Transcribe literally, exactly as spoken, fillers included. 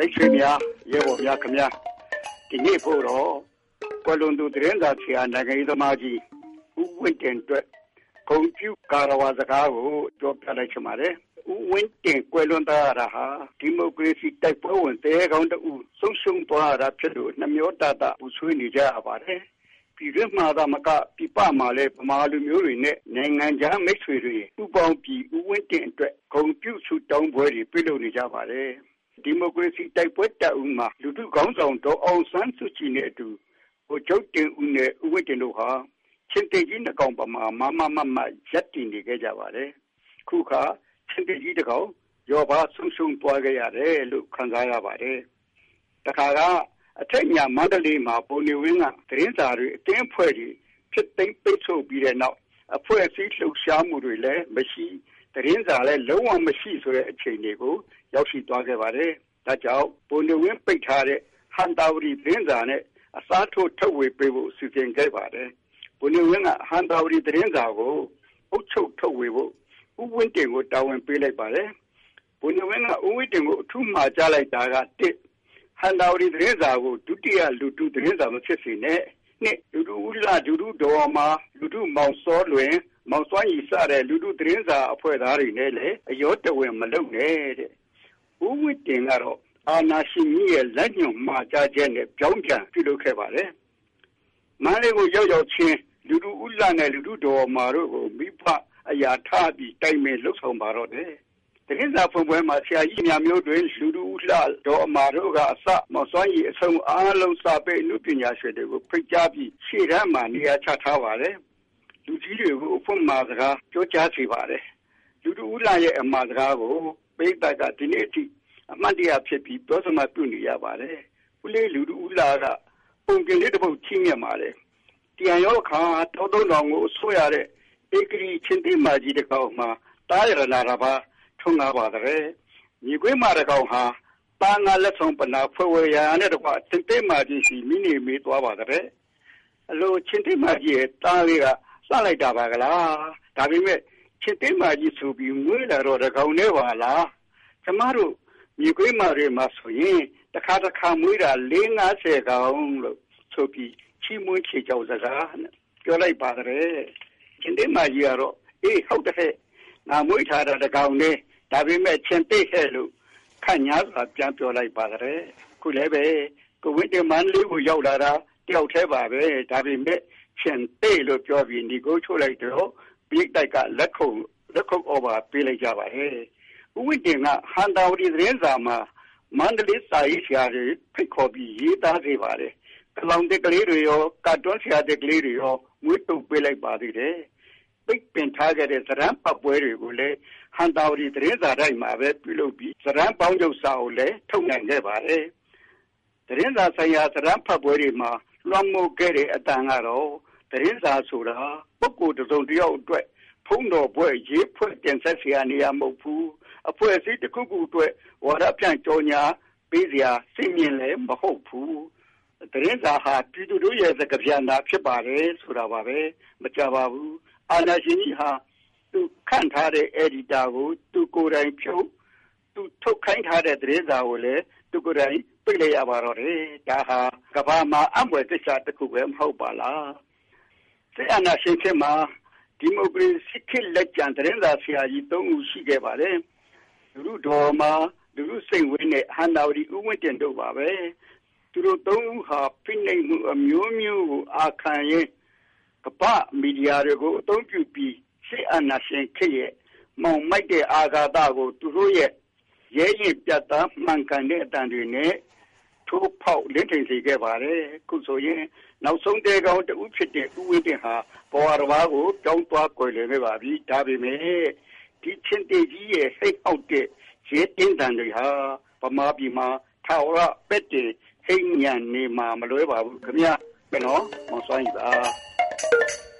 မိတ်ဆွေများရဲဘော်များခင်ဗျာဒီနေ့ဖို့တော့ကွယ်လွန်သူသတင်းစာဆရာနိုင်ငံရေးသမားကြီးဦးဝင်းတင်အတွက်ဂုဏ်ပြုကာရဝါစကားကိုပြောပြလိုက်ချင်ပါတယ်ဦးဝင်းတင်ကွယ်လွန်သွားတာဟာဒီမိုကရေစီတိုက်ပွဲဝင်တဲကောင်းတူဆုံးရှုံးသွားတာဖြစ်လို့နှမျောတတပူဆွေးနေကြရပါတယ်ပြည်တွင်းမှာသာမကပြည်ပမှာလည်းဗမာလူမျိုးတွေနဲ့နိုင်ငံခြားမိတ်ဆွေတွေဥပေါင်းပြီးဦးဝင်းတင်အတွက်ဂုဏ်ပြုဆုတောင်းပွဲတွေပြုလုပ်နေကြပါတယ်ဒီမိုကရေစီတိုက်ပွဲတပ်ဦးမှာလူထုခေါင်းဆောင်တော်အောင်ဆန်းစုကြည်နဲ့အတူဟိုကျုပ်တင်ဦးနဲ့ဦးဝင်းတင်တို့ဟာချင်းတေကြီးနှကောင်ပမာမမမမရက်တည်နေကြကြပါတယ်ခုခါချင်းတေကြီးတကောင်ရောပါဆုံးရှုံးသွားကြရတယ်လို့ခံစားရပါတယ်တခါကအထက်ညာမန္တလေးမှာပုံနေဝင်းကသတင်းစာတွေအတင်းဖွဲ့ပြီးဖြစ်သိမ်းပိတ်ဆို့ပြီးတဲ့နောက်အဖွဲ့အစည်းလှုပ်ရှားမှုတွေလည်းမရှိသတင်းစာလည်းလုံးဝမရှိဆိုတဲ့အချိန်တွေကိုရောက်ရှိသွားခဲ့ပါတယ်ဒါကြောင့်ပုံနေဝင်းပိတ်ထားတဲ့ဟန်တာဝတီသတင်းစာနဲ့အစားထိုးထုတ်ဝေပေးဖို့စီစဉ်ခဲ့ပါတယ်ပုံနေဝင်းကဟန်တာဝတီသတင်းစာကိုအုပ်ချုပ်ထုတ်ဝေဖို့ဦးဝင်းတင်ကိုတာဝန်ပေးလိုက်ပါတယ်ပုံနေဝင်းကဦးဝင်းတင်ကိုအထူးမှာကြားလိုက်တာကတစ်ဟန်တာဝတီသတင်းစာကိုဒုတိယလူထုသတင်းစာမဖြစ်စေနဲ့နှစ်လူထုဦးလာလူထုတော်မှာလူထုမောင်စောလွင်မောင်စွမ်းရည်စတဲ့လူထုသတင်းစာအဖွဲ့သားတွေနဲ့လည်းအယောတဝင်မလုပ်နဲ့တဲ့ဦးဝင်းတင်ကတော့အာနာရှင်ကြီးရဲ့လက်ညှိုးမှာကြားချက်နဲ့ပြောင်းပြန်ပြုလုပ်ခဲ့ပါတယ်မန္တလေးကိုရောက်ရောက်ချင်းလူထုဦးလာနဲ့လူထုတော်မှာတို့ကိုမိဖအရာထားပြီးတိုင်ပင်လှုပ်ဆောင်ပါတော့တယ်သတင်းစာဖွင့်ပွဲမှာဆရာကြီးများမျိုးတွေလူထုဦးလာတော်အမာတို့ကအစမောင်စွမ်းရည်အဆုံးအားလုံးစာပေအမှုပညာရှင်တွေကိုဖိတ်ကြားပြီးရှေ့တန်းမှာနေရာချထားပါတယ်လူကြီးတွေကိုအဖွင့်မှာစကားပြောကြားစီပါတယ်လူထုဦးလာရဲ့အမှားစကားကိုပိဋကဒီနေ့အထိအမှတ်တရဖြစ်ပြီးပြောစမှပြုနေရပါတယ်ဦးလေးလူထုဦးလာကပုံကလေးတစ်ပုဒ်ချင်းမြတ်ပါတယ်တရားရောခါတောတုံးတော်ကိုဆွရတဲ့ဧကရီချင်းတိမာကြီးတကောင်မှာတားရလာတာပါထုံးကားပါတယ်ညီကွေးမာတကောင်ဟာတာငါလက်ဆောင်ပနာဖွဲ့ဝရနဲ့တကွာချင်းတိမာကြီးစီမိနေမေးသွားပါတယ်အလိုချင်းတိမာကြီးရဲ့တားလေးကစလိုက်တာပါကလားဒါပေမဲ့ချင်းတိမာကြီးဆိုပြီးငွေလာတော့တကောင်နဲ့ပါလားကျမတို့ညီကွေးမာတွေမှာဆိုရင်တခါတခါမွေးတာ၄၅၀ကောင်လို့ဆိုပြီးချီးမွမ်းချေကြောက်စကားပြောလိုက်ပါတယ်ချင်းတိမာကြီးကတော့အေးဟုတ်တယ်ငါမွေးထားတာတကောင်နဲ့ဒါပေမဲ့ချင်းတိဟဲ့လို့ခန့်ညာစွာပြန်ပြောလိုက်ပါတယ်ခုလည်းပဲကိုဝင်းတင်မန်းလေးကိုရောက်လာတာတယောက်တည်းပါပဲဒါပေမဲ့ချင်းတိလို့ပြောပြီးဒီကိုချိုးလိုက်တော့ပြိတ္တကလက်ခုပ်လက်ခုပ်အော်ပါပေးလိုက်ကြပါဟဲ့ဦးဝင်းတင်ကဟန်တာဝတီသတင်းစာမှာမန္တလေးစာရေးဆရာတွေဖိတ်ခေါ်ပြီးရေးသားစေပါတယ်ကလောင်တဲ့ကလေးတွေရောကာတွန်းဆရာတဲ့ကလေးတွေရောငွေတုပ်ပေးလိုက်ပါသေးတယ်ပိတ်ပင်ထားခဲ့တဲ့သရံပတ်ပွဲတွေကိုလည်းဟန်တာဝတီသတင်းစာတိုင်းမှာပဲပြုလုပ်ပြီးသရံပေါင်းချုပ်စာကိုလည်းထုတ်နိုင်ခဲ့ပါတယ်သတင်းစာဆိုင်ရာသရံဖတ်ပွဲတွေမှာလွှမ်းမိုးခဲ့တဲ့အတန်ကတော့သတင်းစာဆိုတာပုဂ္ဂိုလ်တစ်စုံတစ်ယောက်အတွက်ဖုံးတော်ပွဲရေးဖွဲ့တင်ဆက်စရာနေရာမဟုတ်ဘူးအဖွဲ့အစည်းတစ်ခုခုအတွက်ဝါဒဖြန့်ကြော်ညာပေးစရာစိတ်မြင်လည်းမဟုတ်ဘူးသတင်းစာဟာပြည်သူတို့ရဲ့စကားပြန်တာဖြစ်ပါတယ်ဆိုတာပါပဲမကြပါဘူးအာဏာရှင်ကြီးဟာသူခန့်ထားတဲ့ editor ကိုသူကိုယ်တိုင်ဖြုတ်သူထုတ်ခိုင်းထားတဲ့သတင်းစာကိုလည်းသူကိုယ်တိုင်ပြစ်လိုက်ရပါတော့တယ်ဒါဟာကမ္ဘာမှာအမွေကိစ္စတစ်ခုပဲမဟုတ်ပါလားစစ်အာဏာရှင်ခေတ်မှာဒီမိုကရေစီခေတ်လက်ကျန်သတင်းစာဆရာကြီးသုံးဦးရှိခဲ့ပါတယ်လူထုတော်မှာလူထုစိတ်ဝင်းနဲ့ဟန်တာဝတီဦးဝင်းတင်တို့ပါပဲသူတို့သုံးဦးဟာဖိနှိပ်မှုအမျိုးမျိုးကိုအာခံရင်ကပ္ပမီဒီယာတွေကိုအသုံးပြုပြီးစစ်အာဏာရှင်ခေတ်ရဲ့မောင်မိုက်တဲ့အာဃာတကိုသူတို့ရဲ့ရဲရင်ပြတ်သားမှန်ကန်တဲ့အတန်တွေနဲ့ထိုးဖောက်လင်းထိန်စေခဲ့ပါတယ်ခုဆိုရင်နောက်ဆုံးတဲကောင်တဦးဖြစ်တဲ့ဦးဝင်းတင်ဟာပေါ်ရဘာကိုတောင်းသွားကြွယ်လွယ်ခဲ့ပါပြီဒါပေမဲ့ဒီချင်းတေကြီးရဲ့ဟိတ်အောက်တဲ့ရဲတင်းတန်တွေဟာဗမာပြည်မှာထာဝရပက်တင်ဟိညံနေမှာမလွဲပါဘူးခင်ဗျာဘယ်နော်မောင်စွမ်းကြီးပါ